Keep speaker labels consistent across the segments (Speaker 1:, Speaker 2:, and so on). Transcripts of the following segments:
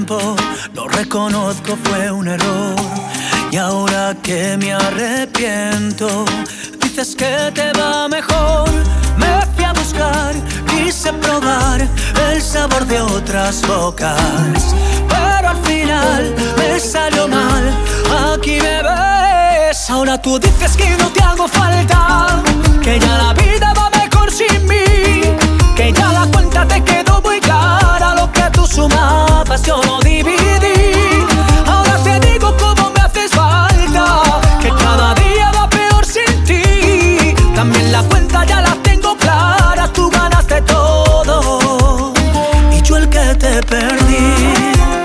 Speaker 1: tiempo, lo reconozco, fue un error. Y ahora que me arrepiento, dices que te va mejor. Me fui a buscar, quise probar el sabor de otras bocas, pero al final me salió mal. Aquí me ves, ahora tú dices que no te hago falta, que ya la vida va mejor sin mí, que ya la cuenta te quedó muy clara. Lo que tú sumabas yo lo dividí. Ahora te digo cómo me haces falta, que cada día va peor sin ti. También la cuenta ya la tengo clara, tú ganaste todo y yo el que te perdí.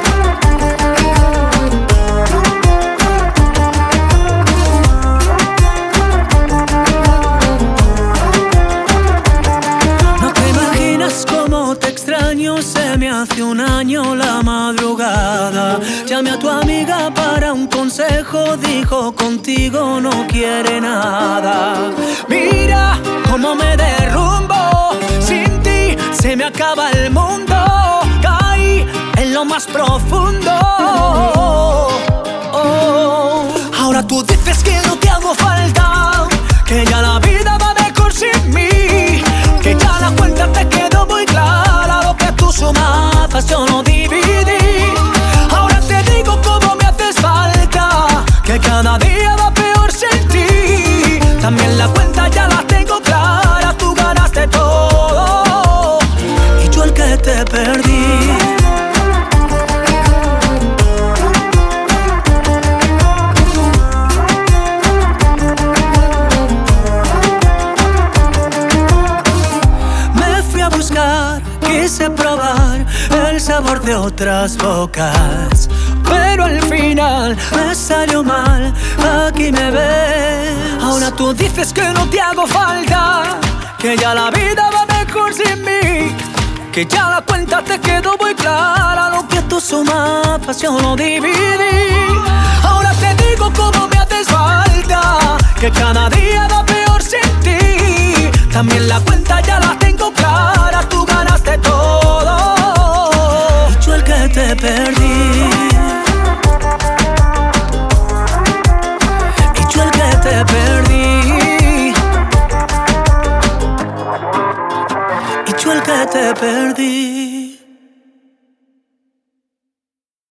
Speaker 1: Se me hace un año la madrugada. Llamé a tu amiga para un consejo, dijo contigo no quiere nada. Mira cómo me derrumbo, sin ti se me acaba el mundo. Caí en lo más profundo. Ahora tú dices que no te hago falta, que ya la vida va mejor sin mí, que ya la cuenta te quedó muy clara. Sumabas yo no dividí. Ahora te digo cómo me haces falta, que cada día va peor sin ti. También la cuenta ya la tengo clara, tú ganaste todo y yo el que te perdí. Me fui a buscar, quise probar el sabor de otras bocas, pero al final me salió mal. Aquí me ves, ahora tú dices que no te hago falta, que ya la vida va mejor sin mí, que ya la cuenta te quedó muy clara. Lo que tú sumabas yo lo dividí. Ahora te digo cómo me haces falta, que cada día va peor sin ti. También la cuenta ya la tengo clara, tú ganaste todo y yo el que te perdí. Y yo el que te perdí. Y yo el que te perdí.